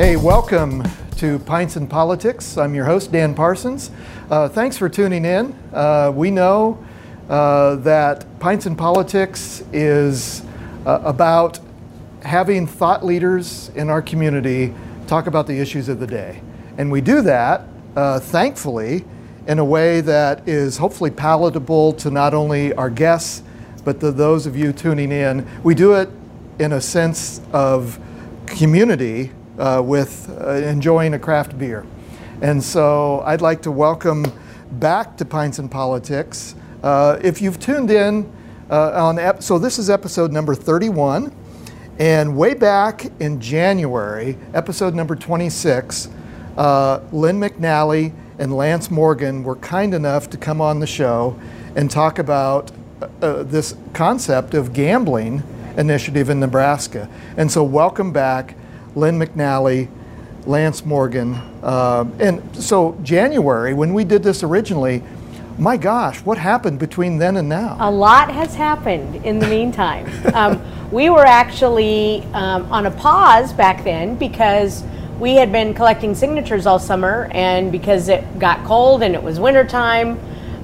Hey, welcome to Pints and Politics. I'm your host, Dan Parsons. Thanks for tuning in. We know that Pints and Politics is about having thought leaders in our community talk about the issues of the day. And we do that, thankfully, in a way that is hopefully palatable to not only our guests, but to those of you tuning in. We do it in a sense of community with enjoying a craft beer. And so I'd like to welcome back to Pints and Politics. If you've tuned in so this is episode number 31. And way back in January, episode number 26, Lynn McNally and Lance Morgan were kind enough to come on the show and talk about this concept of gambling initiative in Nebraska. And so welcome back, Lynn McNally, Lance Morgan. And so January, when we did this originally, my gosh, what happened between then and now? A lot has happened in the meantime. We were actually on a pause back then because we had been collecting signatures all summer, and because it got cold and it was wintertime,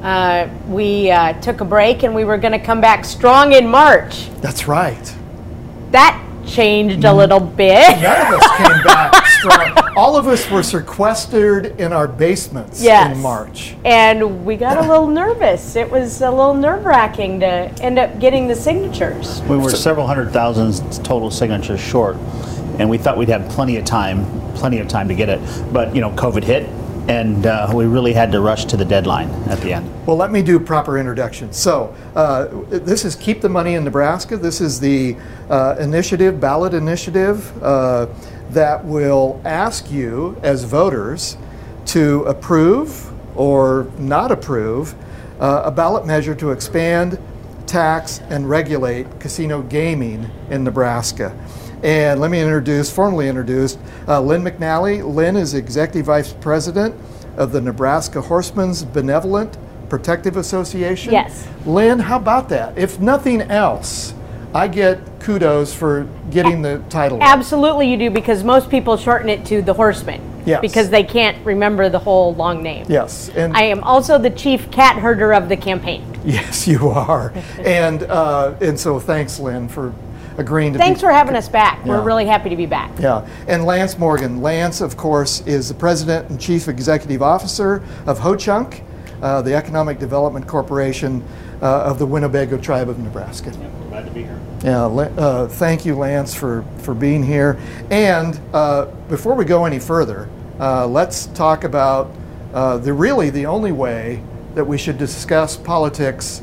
we took a break and we were going to come back strong in March. That's right. That changed a little bit. None of us came back strong. All of us were sequestered in our basements in March. And we got a little nervous. It was a little nerve-wracking to end up getting the signatures. We were several hundred thousand total signatures short, and we thought we'd have plenty of time to get it. But, you know, COVID hit, and we really had to rush to the deadline at the end. Well, let me do proper introduction. So this is Keep the Money in Nebraska. This is the ballot initiative that will ask you as voters to approve or not approve a ballot measure to expand, tax, and regulate casino gaming in Nebraska. And let me formally introduce Lynn McNally. Lynn is Executive Vice President of the Nebraska Horsemen's Benevolent Protective Association. Yes. Lynn, how about that? If nothing else, I get kudos for getting the title. Absolutely you do, because most people shorten it to the Horsemen. Yes. Because they can't remember the whole long name. Yes. And I am also the chief cat herder of the campaign. Yes, you are. And so thanks, Lynn, for agreeing to Thanks for having us back. Yeah. We're really happy to be back. Yeah, and Lance Morgan. Lance, of course, is the President and Chief Executive Officer of Ho-Chunk, the Economic Development Corporation of the Winnebago Tribe of Nebraska. Yeah, we're glad to be here. Yeah, thank you, Lance, for being here. And before we go any further, let's talk about the only way that we should discuss politics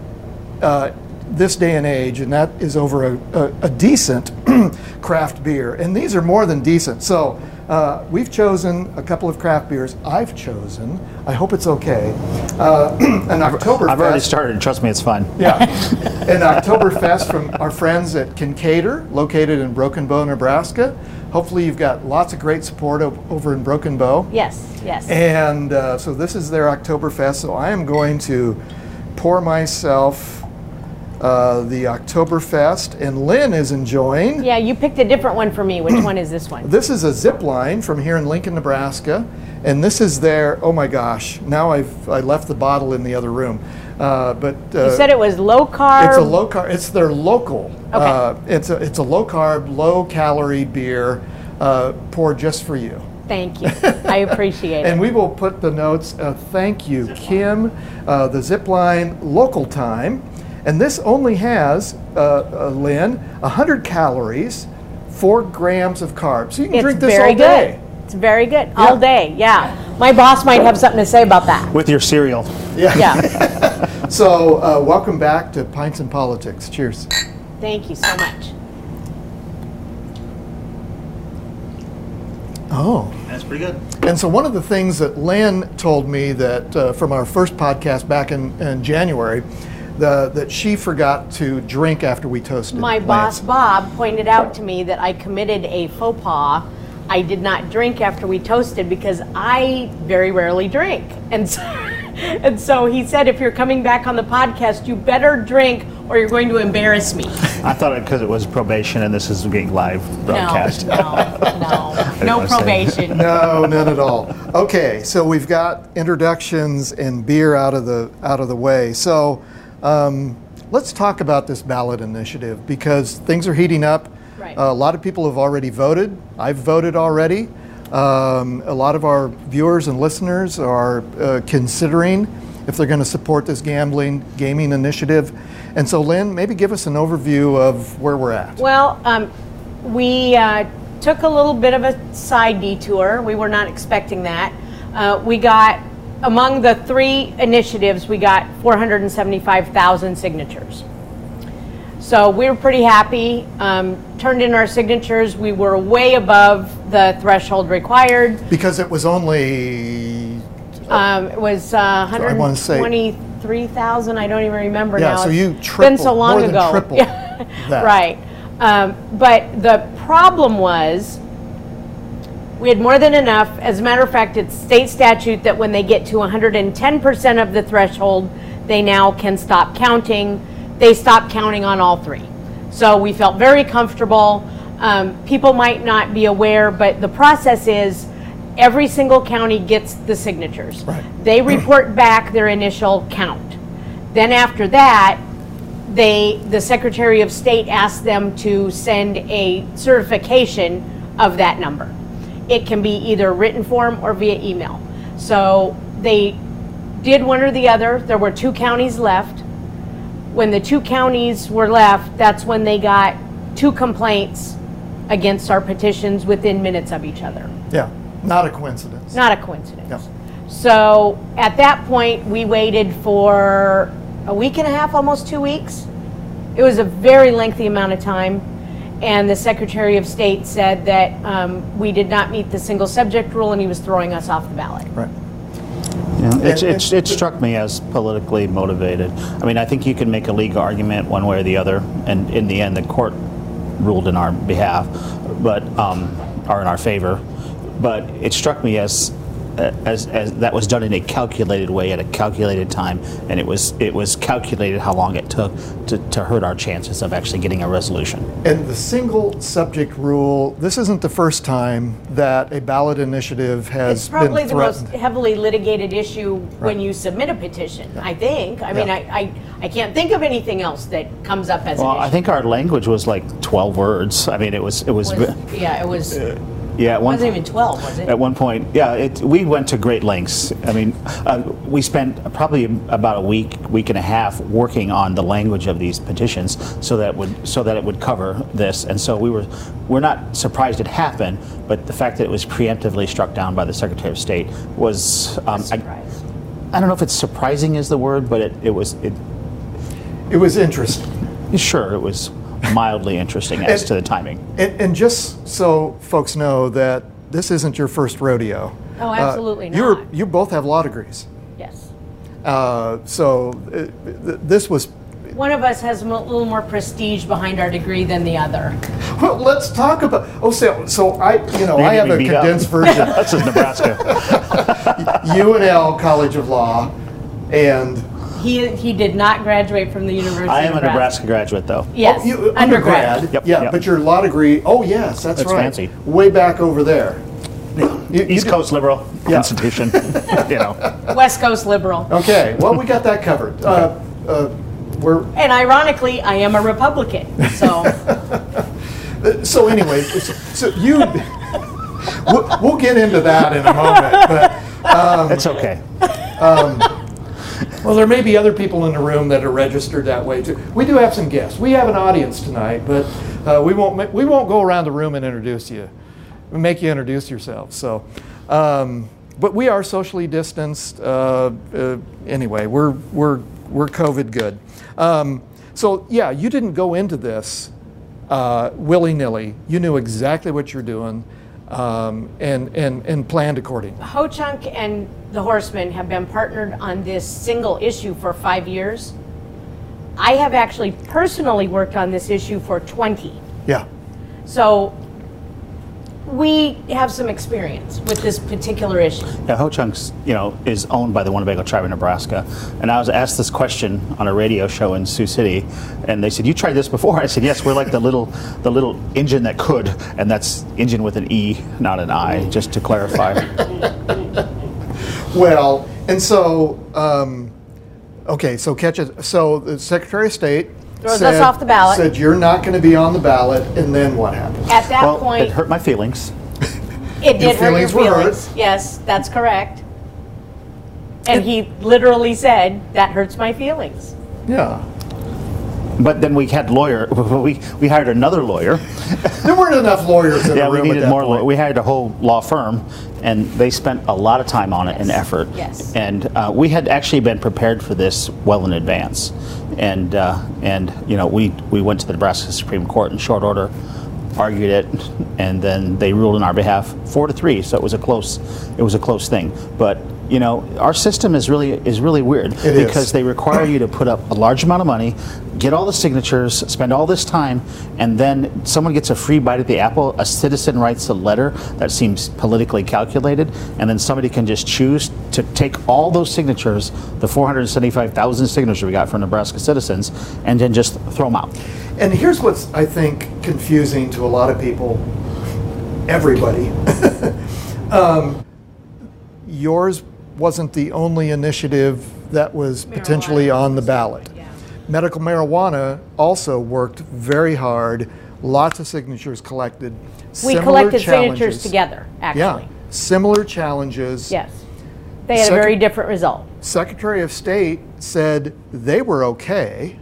this day and age, and that is over a decent craft beer. And these are more than decent. So we've chosen a couple of craft beers. I've chosen, I hope it's okay, an Oktoberfest. I've already started, trust me, it's fun. Yeah, an Oktoberfest from our friends at Kincaidor, located in Broken Bow, Nebraska. Hopefully you've got lots of great support over in Broken Bow. Yes, yes. And so this is their Oktoberfest, so I am going to pour myself the Oktoberfest, and Lynn is enjoying. Yeah, you picked a different one for me. Which one is this one? This is a zip line from here in Lincoln, Nebraska, and this is their, oh my gosh, now I left the bottle in the other room. But you said it was low carb. It's a low carb. It's their local. Okay. It's a low carb, low calorie beer poured just for you. Thank you. I appreciate it. And we will put the notes. Thank you, Kim. The Zipline local time. And this only has, Lynn, 100 calories, 4 grams of carbs. So you can drink this all day. It's very good. All day, yeah. My boss might have something to say about that. With your cereal. Yeah. So welcome back to Pints and Politics. Cheers. Thank you so much. Oh. That's pretty good. And so one of the things that Lynn told me that from our first podcast back in January, that she forgot to drink after we toasted. My boss, Bob, pointed out to me that I committed a faux pas. I did not drink after we toasted because I very rarely drink. And so And so he said, if you're coming back on the podcast, you better drink or you're going to embarrass me. I thought it because it was probation and this is being live broadcast. No probation. No, none at all. Okay, so we've got introductions and beer out of the way. So let's talk about this ballot initiative because things are heating up. Right. A lot of people have already voted. I've voted already. A lot of our viewers and listeners are considering if they're going to support this gaming initiative. And so, Lynn, maybe give us an overview of where we're at. Well, we took a little bit of a side detour. We were not expecting that. We got, among the 3 initiatives, we got 475,000 signatures. So we were pretty happy. Turned in our signatures. We were way above the threshold required. Because it was only... it was 123,000. I don't even remember now. Yeah, so you It's been so long more ago. than tripled that. Right. But the problem was we had more than enough. As a matter of fact, it's state statute that when they get to 110% of the threshold, they now can stop counting. They stopped counting on all 3. So we felt very comfortable. People might not be aware, but the process is every single county gets the signatures. Right. They report back their initial count. Then after that, the Secretary of State asks them to send a certification of that number. It can be either written form or via email. So they did one or the other. There were 2 counties left. When the 2 counties were left, that's when they got 2 complaints against our petitions within minutes of each other. Yeah, not a coincidence. Not a coincidence. No. So at that point, we waited for a week and a half, almost 2 weeks. It was a very lengthy amount of time. And the Secretary of State said that we did not meet the single subject rule and he was throwing us off the ballot. Right. Yeah, it struck me as politically motivated. I mean, I think you can make a legal argument one way or the other, and in the end, the court ruled in our behalf, but or in our favor. But it struck me as that was done in a calculated way at a calculated time, and it was calculated how long it took to hurt our chances of actually getting a resolution. And the single subject rule, this isn't the first time that a ballot initiative has been threatened. It's probably the most heavily litigated issue when you submit a petition, I think. I mean, I can't think of anything else that comes up as an issue. I think our language was like 12 words. I mean, it was Yeah, it wasn't even 12, was it? At one point, yeah, we went to great lengths. I mean, we spent probably about a week and a half working on the language of these petitions so that it would cover this. And so we're not surprised it happened, but the fact that it was preemptively struck down by the Secretary of State was I don't know if it's surprising is the word, but it was interesting. Sure, it was mildly interesting as to the timing. And just so folks know that this isn't your first rodeo. Oh, absolutely not. You both have law degrees. Yes. This was... One of us has a little more prestige behind our degree than the other. Well, let's talk about... So I have a condensed version. That's just Nebraska. UNL College of Law, and... He did not graduate from the University I of am a Nebraska graduate, though. Yes, undergrad. Yep. But your law degree, yes, that's right. Fancy. Way back over there. East Coast liberal institution, West Coast liberal. Okay, well, we got that covered. And ironically, I am a Republican, so. So anyway, we'll get into that in a moment, but. It's okay. Well, there may be other people in the room that are registered that way too. We do have some guests. We have an audience tonight, but we won't go around the room and introduce you. We make you introduce yourself. So, but we are socially distanced. Anyway, we're COVID good. So yeah, you didn't go into this willy-nilly. You knew exactly what you're doing. And planned accordingly. Ho-Chunk and the Horsemen have been partnered on this single issue for 5 years. I have actually personally worked on this issue for 20. Yeah. So we have some experience with this particular issue. Yeah, Ho Chunks, is owned by the Winnebago Tribe of Nebraska, and I was asked this question on a radio show in Sioux City, and they said, "You tried this before?" I said, "Yes, we're like the little engine that could," and that's engine with an E, not an I, just to clarify. Well, and so, okay, so catch it. So the Secretary of State throws us off the ballot. Said you're not going to be on the ballot, and then what happened? At that point, it hurt my feelings. It did hurt your feelings were feelings. hurt. Yes, that's correct. And he literally said, "That hurts my feelings." Yeah. But then we had we hired another lawyer. There weren't enough lawyers in the room we needed at that more. point. We hired a whole law firm, and they spent a lot of time on it and effort. Yes. And we had actually been prepared for this well in advance, and we went to the Nebraska Supreme Court in short order, argued it, and then they ruled in our behalf 4-3. So it was a close thing. But our system is really weird because they require you to put up a large amount of money, get all the signatures, spend all this time, and then someone gets a free bite at the apple. A citizen writes a letter that seems politically calculated, and then somebody can just choose to take all those signatures, the 475,000 signatures we got from Nebraska citizens, and then just throw them out. And here's what's, I think, confusing to a lot of people, everybody. Yours wasn't the only initiative that was potentially on the ballot. Yeah. Medical marijuana also worked very hard, lots of signatures collected. We collected signatures together, actually. Yeah, similar challenges. Yes. They had a very different result. Secretary of State said they were okay,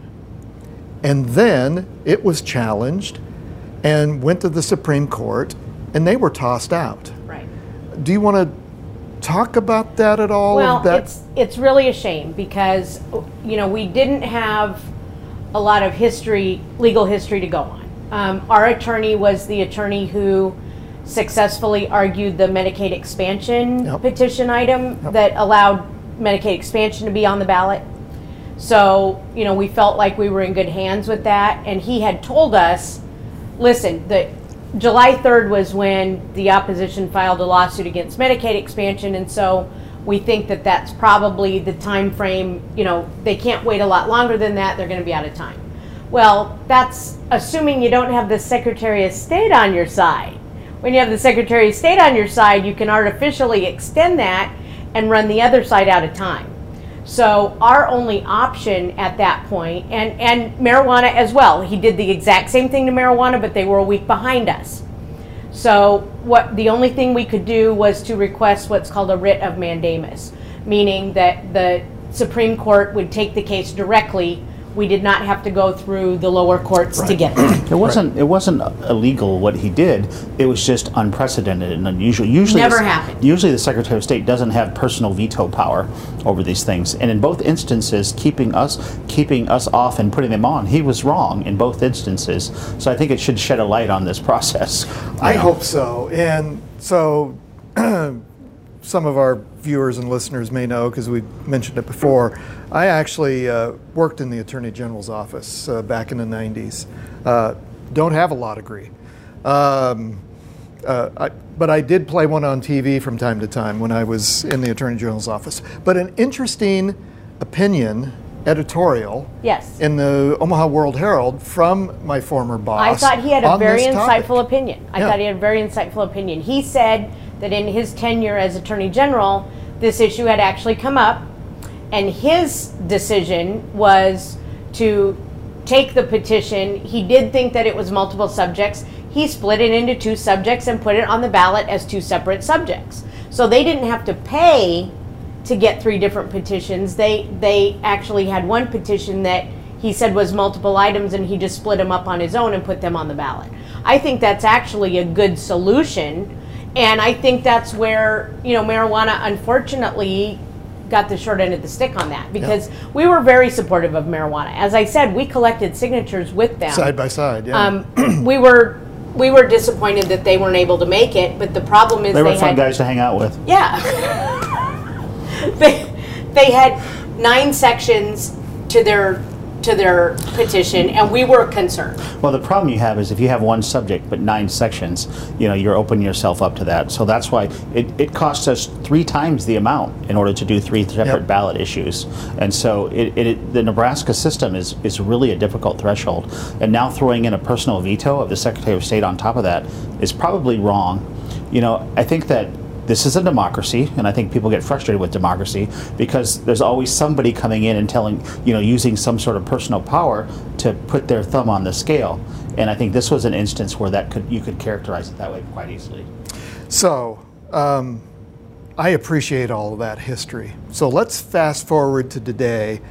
and then it was challenged and went to the Supreme Court, and they were tossed out. Right. Do you want to talk about that at all? Well, it's really a shame because we didn't have a lot of legal history to go on. Our attorney was the attorney who successfully argued the Medicaid expansion petition item that allowed Medicaid expansion to be on the ballot. So we felt like we were in good hands with that, and he had told us, listen, July 3rd was when the opposition filed a lawsuit against Medicaid expansion, and so we think that that's probably the time frame. They can't wait a lot longer than that. They're going to be out of time. Well, that's assuming you don't have the Secretary of State on your side. When you have the Secretary of State on your side, you can artificially extend that and run the other side out of time. So our only option at that point, and marijuana as well, he did the exact same thing to marijuana, but they were a week behind us. So the only thing we could do was to request what's called a writ of mandamus, meaning that the Supreme Court would take the case directly. We did not have to go through the lower courts to get it. It wasn't illegal what he did. It was just unprecedented and unusual. Usually never happened. Usually the Secretary of State doesn't have personal veto power over these things. And in both instances, keeping us off and putting them on, he was wrong in both instances. So I think it should shed a light on this process. I hope so. And so some of our viewers and listeners may know, because we mentioned it before, I actually worked in the Attorney General's office back in the 90s. Don't have a law degree. But I did play one on TV from time to time when I was in the Attorney General's office. But an interesting opinion editorial in the Omaha World Herald from my former boss. I thought he had a very insightful topic. opinion. I thought he had a very insightful opinion. He said that in his tenure as Attorney General, this issue had actually come up, and his decision was to take the petition. He did think that it was multiple subjects. He split it into 2 subjects and put it on the ballot as 2 separate subjects. So they didn't have to pay to get 3 different petitions. They actually had one petition that he said was multiple items, and he just split them up on his own and put them on the ballot. I think that's actually a good solution. And I think that's where, marijuana unfortunately got the short end of the stick on that, because we were very supportive of marijuana. As I said, we collected signatures with them. Side by side, we were disappointed that they weren't able to make it, but the problem is they were fun guys to hang out with. Yeah. they had 9 sections to their to their petition, and we were concerned. Well, the problem you have is if you have one subject but 9 sections, you're opening yourself up to that. So that's why it costs us 3 times the amount in order to do 3 separate ballot issues. And so the Nebraska system is really a difficult threshold. And now throwing in a personal veto of the Secretary of State on top of that is probably wrong. I think that this is a democracy, and I think people get frustrated with democracy because there's always somebody coming in and telling, using some sort of personal power to put their thumb on the scale. And I think this was an instance where you could characterize it that way quite easily. So, I appreciate all of that history. So let's fast forward to today.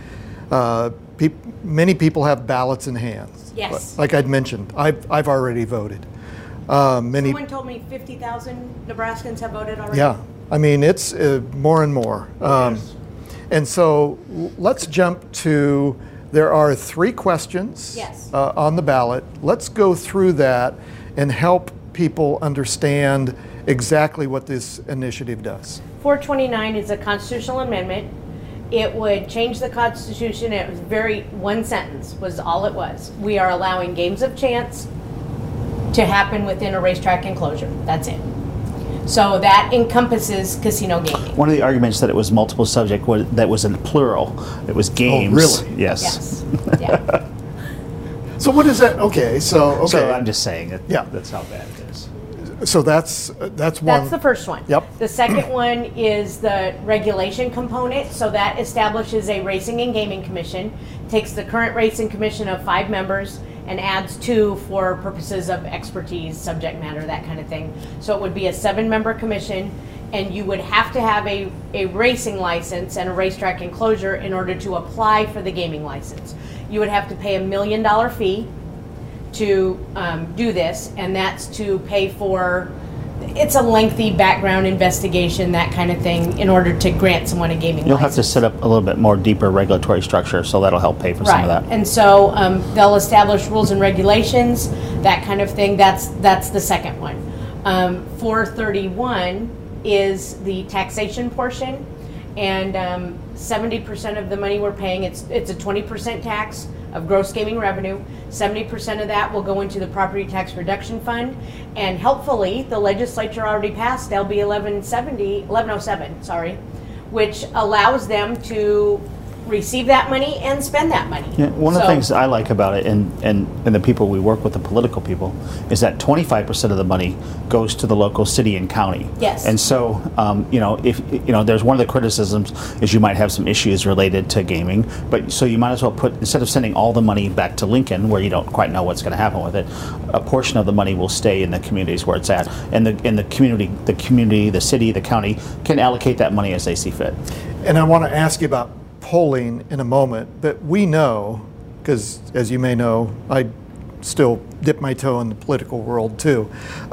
Many people have ballots in hands. Yes. Like I'd mentioned, I've already voted. Someone told me 50,000 Nebraskans have voted already. Yeah, I mean, it's more and more. Yes. And so let's jump to, there are 3 questions on the ballot. Let's go through that and help people understand exactly what this initiative does. 429 is a constitutional amendment. It would change the Constitution. It was one sentence was all it was. We are allowing games of chance to happen within a racetrack enclosure. That's it. So that encompasses casino gaming. One of the arguments that it was multiple subject that was in plural. It was games. Oh, really? Yes. Yeah. So what is that? Okay, so I'm just saying that's how bad it is. So that's one. That's the first one. Yep. The second one is the regulation component. So that establishes a racing and gaming commission, takes the current racing commission of 5 members and adds 2 for purposes of expertise, subject matter, that kind of thing. So it would be a 7-member commission, and you would have to have a racing license and a racetrack enclosure in order to apply for the gaming license. You would have to pay $1 million fee to do this, and that's to pay for, it's a lengthy background investigation, that kind of thing, in order to grant someone a gaming license. You'll have to set up a little bit more deeper regulatory structure, so that'll help pay for some of that. And so they'll establish rules and regulations, that kind of thing. That's the second one. 431 is the taxation portion, and 70% of the money we're paying, it's a 20% tax of gross gaming revenue. 70% of that will go into the property tax reduction fund, and helpfully the legislature already passed LB 1107, which allows them to receive that money and spend that money. Yeah, one of the things I like about it, and the people we work with, the political people, is that 25% of the money goes to the local city and county. Yes. And so, if there's one of the criticisms is you might have some issues related to gaming, but so you might as well instead of sending all the money back to Lincoln, where you don't quite know what's going to happen with it, a portion of the money will stay in the communities where it's at, and the community, the city, the county can allocate that money as they see fit. And I want to ask you about polling in a moment, but we know, because as you may know, I still dip my toe in the political world too,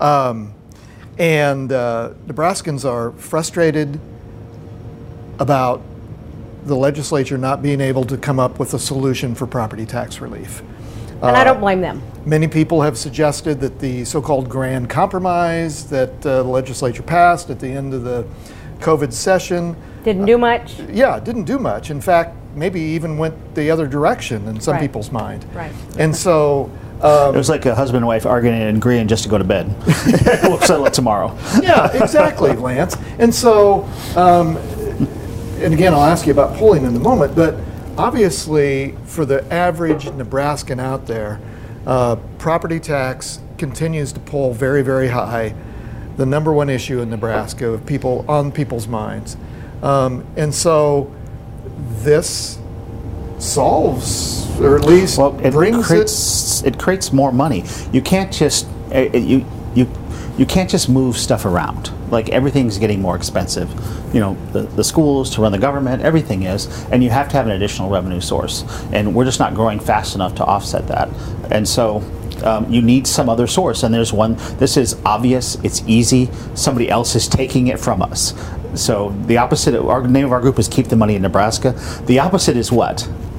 and Nebraskans are frustrated about the legislature not being able to come up with a solution for property tax relief. And I don't blame them. Many people have suggested that the so-called grand compromise that the legislature passed at the end of the COVID session didn't do much. Yeah, it didn't do much. In fact, maybe even went the other direction in some people's mind. Right. And so it was like a husband and wife arguing and agreeing just to go to bed. We'll settle it tomorrow. Yeah, exactly, Lance. And so, and again, I'll ask you about polling in a moment, but obviously for the average Nebraskan out there, property tax continues to pull very, very high. The number one issue in Nebraska of people on people's minds. And so this solves, or at least it creates more money. You can't just you can't just move stuff around. Like, everything's getting more expensive. The schools, to run the government, everything is, and you have to have an additional revenue source. And we're just not growing fast enough to offset that. And so you need some other source, and there's one. This is obvious, it's easy, somebody else is taking it from us. So the opposite, our name of our group is Keep the Money in Nebraska. The opposite is what?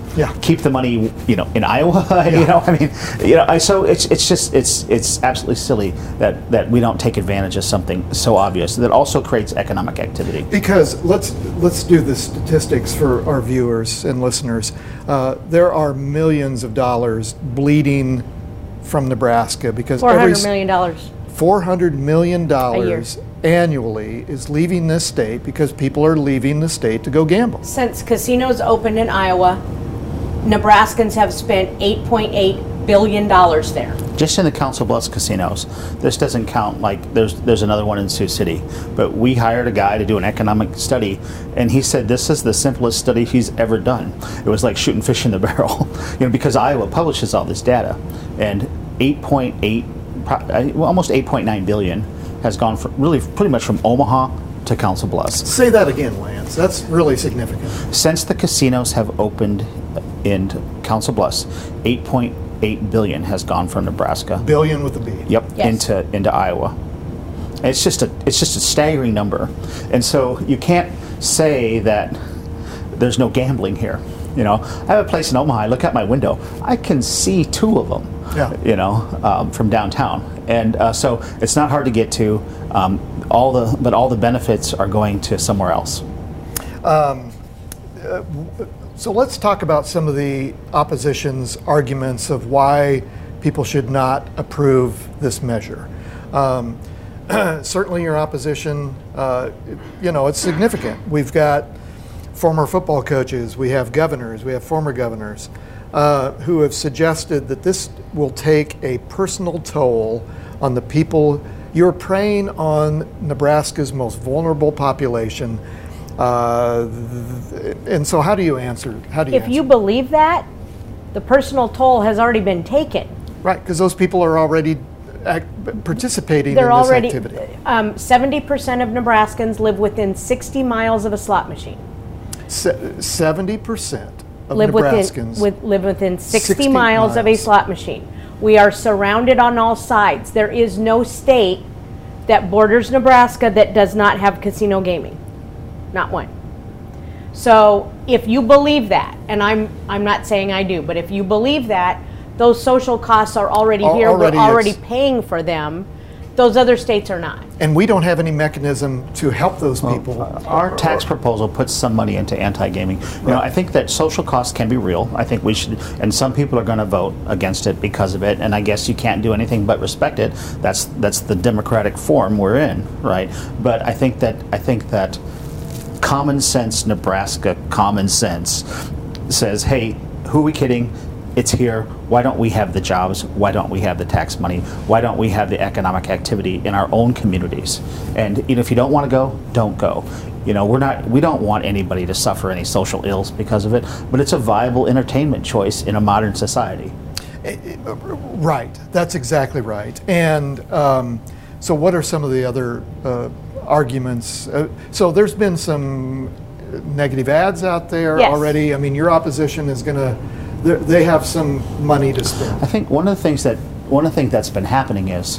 Yeah. Keep the money, in Iowa. So it's absolutely silly that we don't take advantage of something so obvious that also creates economic activity. Because let's do the statistics for our viewers and listeners. There are millions of dollars bleeding from Nebraska because $400 million. $400 million A year. annually is leaving this state because people are leaving the state to go gamble. Since casinos opened in Iowa, Nebraskans have spent $8.8 billion there. Just in the Council Bluffs casinos. This doesn't count, like there's another one in Sioux City. But we hired a guy to do an economic study, and he said this is the simplest study he's ever done. It was like shooting fish in the barrel, because Iowa publishes all this data, and almost 8.9 billion has gone from pretty much from Omaha to Council Bluffs. Say that again, Lance. That's really significant. Since the casinos have opened in Council Bluffs, 8.8 billion has gone from Nebraska. Billion with a B. Yep, Yes. into Iowa. It's just a staggering number, and so you can't say that there's no gambling here. I have a place in Omaha. I look out my window, I can see two of them. Yeah. From downtown, and so it's not hard to get to. All the benefits are going to somewhere else. So let's talk about some of the opposition's arguments of why people should not approve this measure. Certainly your opposition, it's significant. We've got former football coaches, we have governors, we have former governors who have suggested that this will take a personal toll on the people. You're preying on Nebraska's most vulnerable population. And so how do you answer? If you believe that, the personal toll has already been taken. Right, because those people are already participating They're in this already, activity. 70% of Nebraskans live within 60 miles of a slot machine. 70% of Live Nebraskans live within 60 miles of a slot machine. We are surrounded on all sides. There is no state that borders Nebraska that does not have casino gaming. Not one. So if you believe that, and I'm not saying I do, but if you believe that, those social costs are already here. We're already paying for them. Those other states are not. And we don't have any mechanism to help those people. Our tax proposal puts some money into anti-gaming. I think that social costs can be real. I think we should, and some people are going to vote against it because of it. And I guess you can't do anything but respect it. That's the democratic form we're in, right? But I think that common sense, Nebraska common sense, says, hey, who are we kidding? It's here. Why don't we have the jobs? Why don't we have the tax money? Why don't we have the economic activity in our own communities? And if you don't want to go, don't go. We don't want anybody to suffer any social ills because of it, but it's a viable entertainment choice in a modern society. Right. That's exactly right. And so what are some of the other arguments? So there's been some negative ads out there already. I mean, your opposition is going to, they have some money to spend. I think one of the things that's been happening is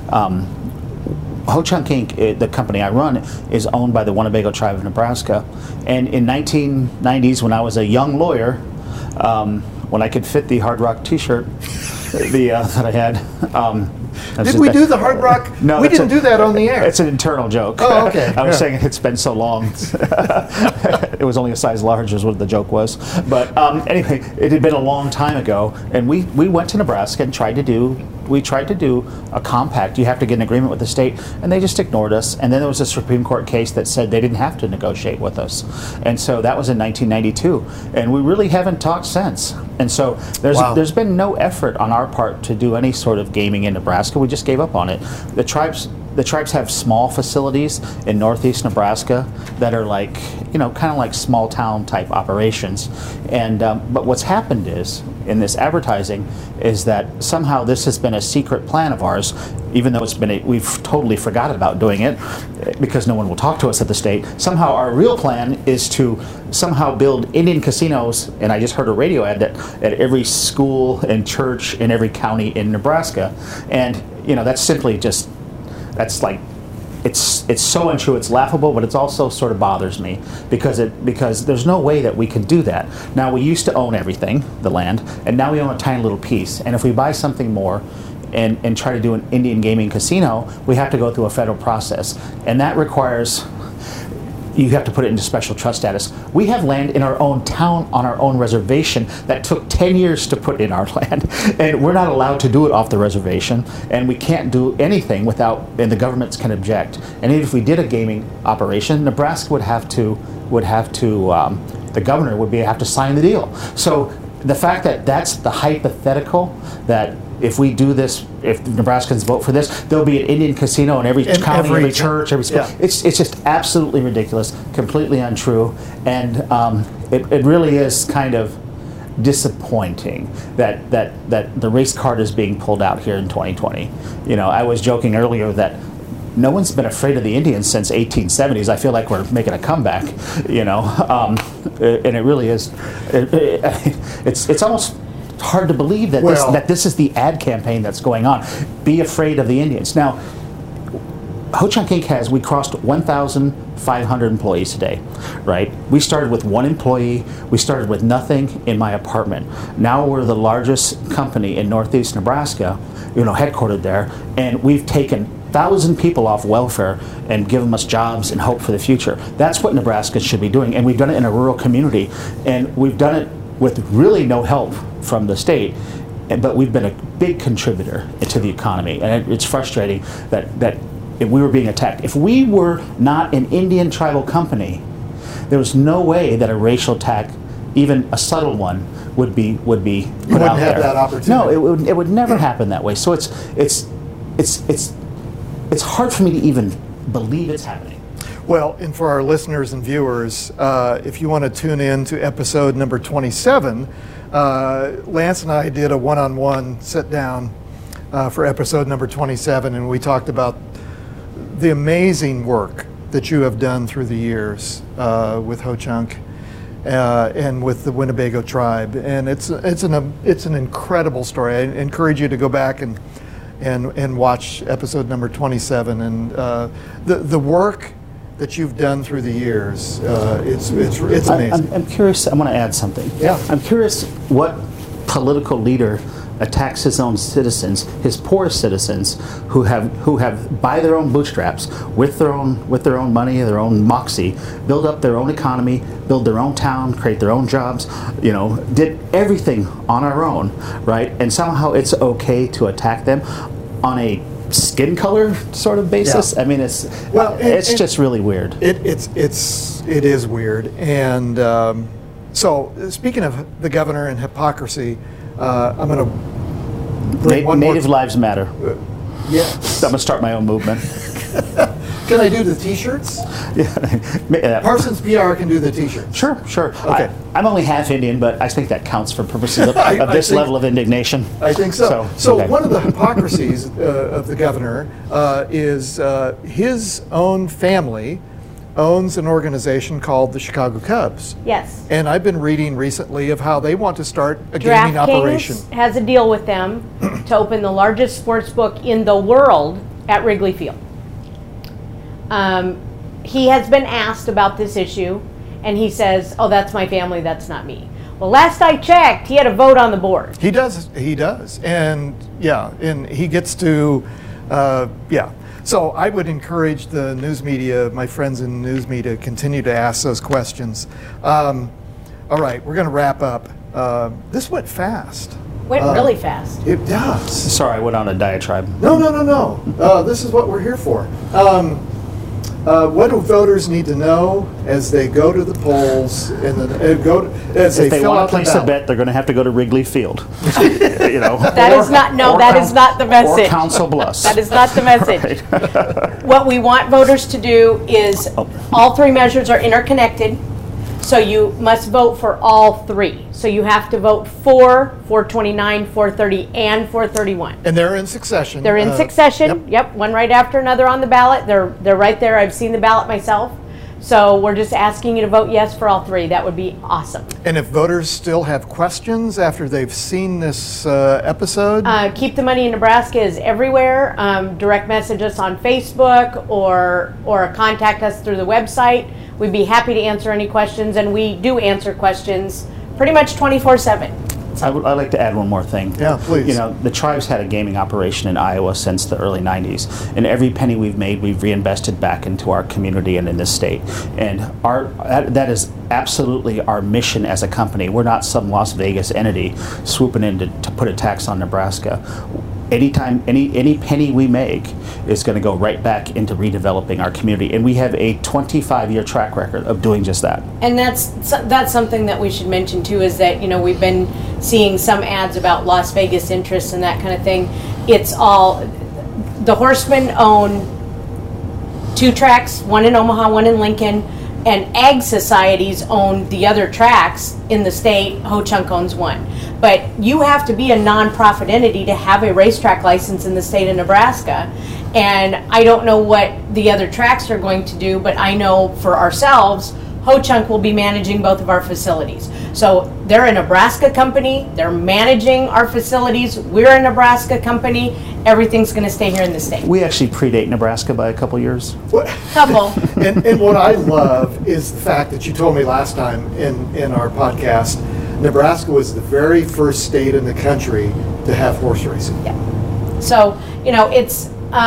Ho Chunk Inc., the company I run, is owned by the Winnebago Tribe of Nebraska. And in 1990s, when I was a young lawyer, when I could fit the Hard Rock T-shirt that I had. Did we do the Hard Rock? No, we didn't do that on the air. It's an internal joke. Oh, okay. I was saying it's been so long. It was only a size large is what the joke was. But anyway, it had been a long time ago, and we went to Nebraska and tried to do a compact. You have to get an agreement with the state, and they just ignored us. And then there was a Supreme Court case that said they didn't have to negotiate with us. And so that was in 1992, and we really haven't talked since. And so there's been no effort on our part to do any sort of gaming in Nebraska. We just gave up on it. The tribes have small facilities in northeast Nebraska that are like, kind of like small town type operations. And but what's happened is, in this advertising, is that somehow this has been a secret plan of ours, even though we've totally forgotten about doing it because no one will talk to us at the state. Somehow our real plan is to somehow build Indian casinos, and I just heard a radio ad that at every school and church in every county in Nebraska. And that's simply just, that's like, it's it's so untrue. It's laughable, but it's also sort of bothers me because there's no way that we can do that. Now, we used to own everything, the land, and now we own a tiny little piece. And if we buy something more and try to do an Indian gaming casino, we have to go through a federal process, and that requires you have to put it into special trust status. We have land in our own town on our own reservation that took 10 years to put in our land, and we're not allowed to do it off the reservation, and we can't do anything without, and the governments can object. And even if we did a gaming operation, Nebraska would have to the governor would have to sign the deal. So the fact that that's the hypothetical, that if we do this, if Nebraskans vote for this, there'll be an Indian casino in every county, every church, every school. Yeah. It's just absolutely ridiculous, completely untrue, and it really is kind of disappointing that the race card is being pulled out here in 2020. You know, I was joking earlier that no one's been afraid of the Indians since 1870s. I feel like we're making a comeback, you know, and it really is. It's almost hard to believe that this is the ad campaign that's going on. Be afraid of the Indians. Now, Ho-Chunk Inc. we crossed 1,500 employees today, right? We started with one employee. We started with nothing in my apartment. Now we're the largest company in Northeast Nebraska, you know, headquartered there, and we've taken 1,000 people off welfare and given us jobs and hope for the future. That's what Nebraska should be doing, and we've done it in a rural community, and we've done it with really no help from the state, but we've been a big contributor to the economy, and it's frustrating that if we were being attacked. If we were not an Indian tribal company, there was no way that a racial attack, even a subtle one, would be put out there. You wouldn't have that opportunity. No, it would never happen that way. So it's hard for me to even believe it's happening. Well, and for our listeners and viewers, if you want to tune in to episode number 27, Lance and I did a one-on-one sit-down for episode number 27, and we talked about the amazing work that you have done through the years with Ho-Chunk and with the Winnebago tribe, and it's an incredible story. I encourage you to go back and watch episode number 27, and the work that you've done through the years, it's amazing. I'm curious. I want to add something. Yeah. I'm curious what political leader attacks his own citizens, his poorest citizens, who have by their own bootstraps, with their own money, their own moxie, build up their own economy, build their own town, create their own jobs, you know, did everything on our own, right? And somehow it's okay to attack them on a skin color sort of basis. Yeah. I mean, it's just really weird. It is weird. And so speaking of the governor and hypocrisy, I'm going to bring one Native Lives Matter. Yes. I'm going to start my own movement. Can I do the T-shirts? Yeah. Parsons PR can do the T-shirts. Sure. Okay. I'm only half Indian, but I think that counts for purposes of this level of indignation. I think so. So okay. One of the hypocrisies of the governor is his own family owns an organization called the Chicago Cubs. Yes. And I've been reading recently of how they want to start a gaming operation. DraftKings has a deal with them to open the largest sports book in the world at Wrigley Field. He has been asked about this issue, and he says, "Oh, that's my family, that's not me." Well, last I checked, he had a vote on the board. He does, and and he gets to, So I would encourage the news media, my friends in the news media, continue to ask those questions. All right, we're going to wrap up. This went fast. Went really fast. It does. Sorry, I went on a diatribe. No. This is what we're here for. What do voters need to know as they go to the polls and as if they they fill want out to place the a bet, they're going to have to go to Wrigley Field. You know. That is not the message. Or Council Bluffs. That is not the message. Right. What we want voters to do is all three measures are interconnected, so you must vote for all three. So you have to vote for 429, 430, and 431. And they're in succession. They're in succession. Yep, one right after another on the ballot. They're right there. I've seen the ballot myself. So we're just asking you to vote yes for all three. That would be awesome. And if voters still have questions after they've seen this episode? Keep the Money in Nebraska is everywhere. Direct message us on Facebook or contact us through the website. We'd be happy to answer any questions, and we do answer questions pretty much 24/7. I'd like to add one more thing. Yeah, please. You know, the tribe's had a gaming operation in Iowa since the early 90s, and every penny we've made, we've reinvested back into our community and in this state. And that is absolutely our mission as a company. We're not some Las Vegas entity swooping in to put a tax on Nebraska. Anytime, any penny we make is going to go right back into redeveloping our community, and we have a 25-year track record of doing just that. And that's something that we should mention too, is that, you know, we've been seeing some ads about Las Vegas interests and that kind of thing. It's all, the Horsemen own 2 tracks, one in Omaha, one in Lincoln, and ag societies own the other tracks in the state. Ho-Chunk owns one. But you have to be a nonprofit entity to have a racetrack license in the state of Nebraska. And I don't know what the other tracks are going to do, but I know for ourselves, Ho-Chunk will be managing both of our facilities. So they're a Nebraska company, they're managing our facilities, we're a Nebraska company, everything's going to stay here in the state. We actually predate Nebraska by a couple years. Couple. And what I love is the fact that you told me last time in our podcast, Nebraska was the very first state in the country to have horse racing. Yeah. So, you know, it's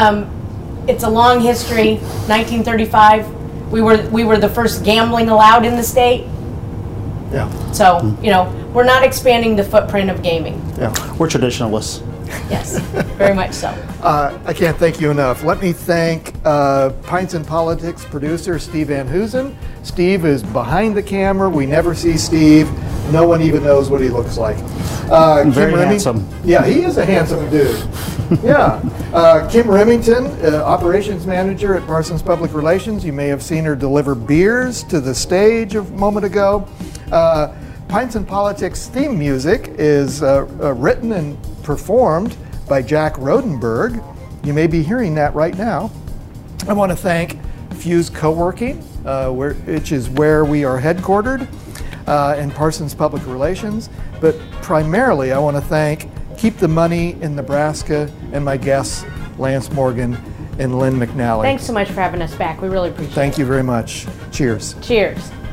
a long history. 1935, we were the first gambling allowed in the state. Yeah. So, you know, we're not expanding the footprint of gaming. Yeah. We're traditionalists. Yes, very much so. I can't thank you enough. Let me thank Pints and Politics producer Steve Van Hoosen. Steve is behind the camera. We never see Steve. No one even knows what he looks like. Very handsome. Yeah, he is a handsome dude. Yeah. Kim Remington, operations manager at Parsons Public Relations. You may have seen her deliver beers to the stage a moment ago. Pints and Politics theme music is written and performed by Jack Rodenberg. You may be hearing that right now. I want to thank Fuse Co-working, which is where we are headquartered in Parsons Public Relations. But primarily, I want to thank Keep the Money in Nebraska and my guests, Lance Morgan and Lynn McNally. Thanks so much for having us back. We really appreciate it. Thank you very much. Cheers. Cheers.